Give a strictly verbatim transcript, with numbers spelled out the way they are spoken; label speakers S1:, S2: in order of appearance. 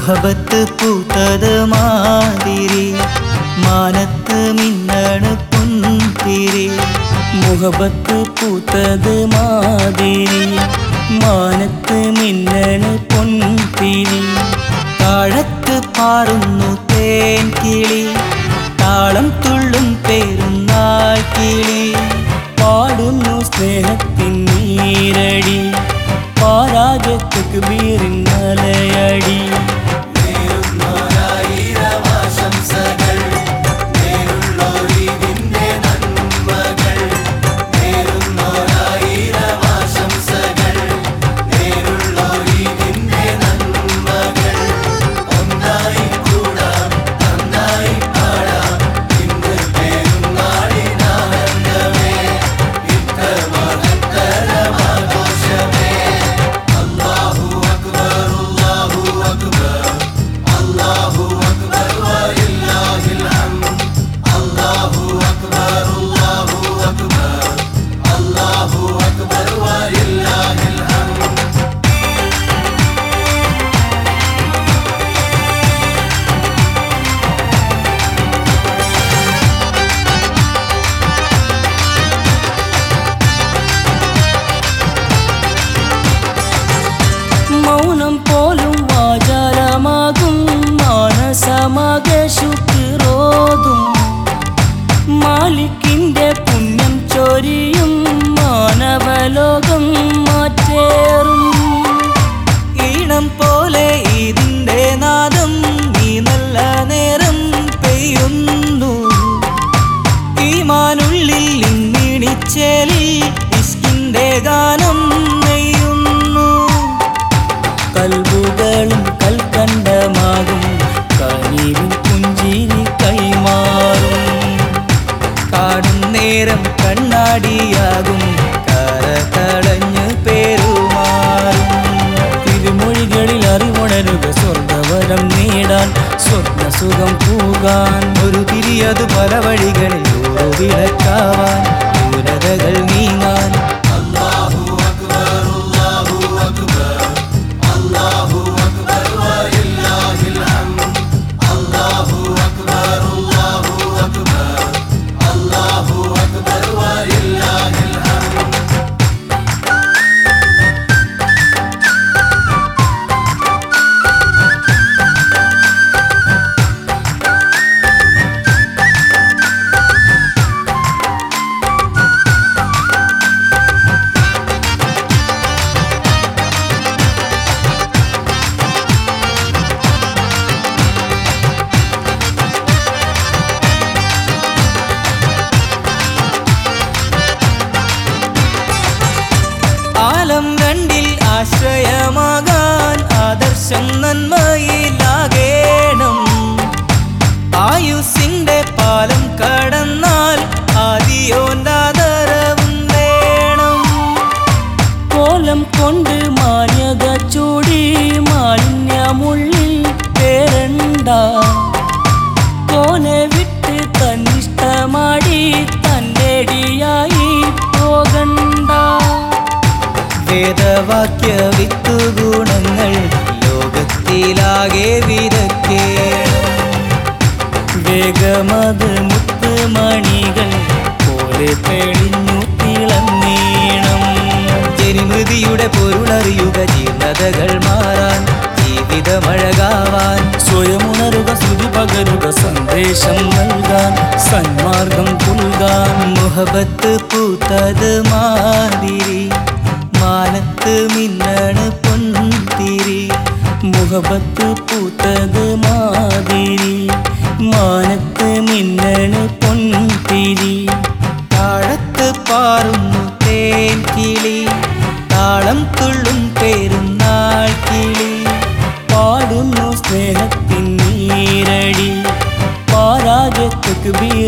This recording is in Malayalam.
S1: മുഹബത്ത് പൂത്തത് മാതിരി മാനത്ത് മിന്നണ് പൊൻതിരി. മുഹബത്ത് പൂത്തത് മാതിരി മാനത്ത് മിന്നണ് പൊൻതിരി. താഴത്ത് പാറുന്നു തേൻ കിളി താളം തുള്ളും പെരുന്നാൾ കിളി. പാടുന്നു സ്നേഹത്തിൻ നീരടി പാരാഗത്ത് തക്ബീറിൻ മലയടി. മൗനം പോലും വാചാലമാകും മാനസമാകെ ശുക്രോതും. മാലിക്കിന്റെ പുണ്യം ചൊരിയും മാനവലോകം മാറ്റേറും. ഈണം പോലെ ഇതിന്റെ നാദം നീ നല്ല നേരം പെയ്യുന്നു. ഈമാനുള്ളിൽ ഇന്നിണിച്ചേലിൽ ഇഷ്കിന്റെ ഗാനം നെയ്യുന്നു. കൽബുകളും കൽക്കണ്ടമാകും കനിവിൻ പുഞ്ചിരി കൈമാറും. കാണും നേരം കണ്ണാടിയാകും കര തടഞ്ഞു പെരുമാറും. തിരുമൊഴികളിൽ അറിവുണരുക സ്വർഗവരം നേടാൻ സ്വർണ്ണസുഖം പൂകാൻ. ഒരു തിരിയത് പല വഴികളിൽ ഓരോ വിളക്കാവാൻ ദൂരതകൾ നീങ്ങാൻ. ആലം രണ്ടിൽ ആശ്രയമാകാൻ ആദർശം നന്മയിലാകേണം. ആയുസിന്റെ പാലം കടന്നാൽ ആദിയോന്താദരവും വേണം. കോലം കൊണ്ട് മാന്യത ചൂടി മാലിന്യമുള്ളിൽ പേരണ്ട. കോനെ വിട്ട് തന്നിഷ്ടമാടി തൻ്റെടിയായി പോകണ്ട. വേദവാക്യ വിത്തുഗുണങ്ങൾ ലോകത്തിലാകെ വിതക്കേണം. വേഗമത് മുത്തുമണികൾ പോലെ തെളിഞ്ഞു തിളങ്ങീണം. ജനിമൃതിയുടെ പൊരുളറിയുക ജീർണതകൾ മാറാൻ ജീവിതമഴകാവാൻ. സ്വയമുണരുക ശ്രുതി പകരുക സന്ദേശം നൽകാൻ സന്മാർഗം പുൽകാൻ. മുഹബത്ത് പൂത്തത് മാതിരി മാനത്ത് മിന്നണ് പൊൻതിരി. മുഹബത്ത് പൂത്തത് മാതിരി മാനത്ത് മിന്നണ് പൊൻതിരി. താഴത്ത് പാറുന്നു തേൻ കിളി താളം തുള്ളും പെരുന്നാൾ കിളി. പാടുന്നു സ്നേഹത്തിൻ നീരടി പാരാഗത്ത് തക്ബീർ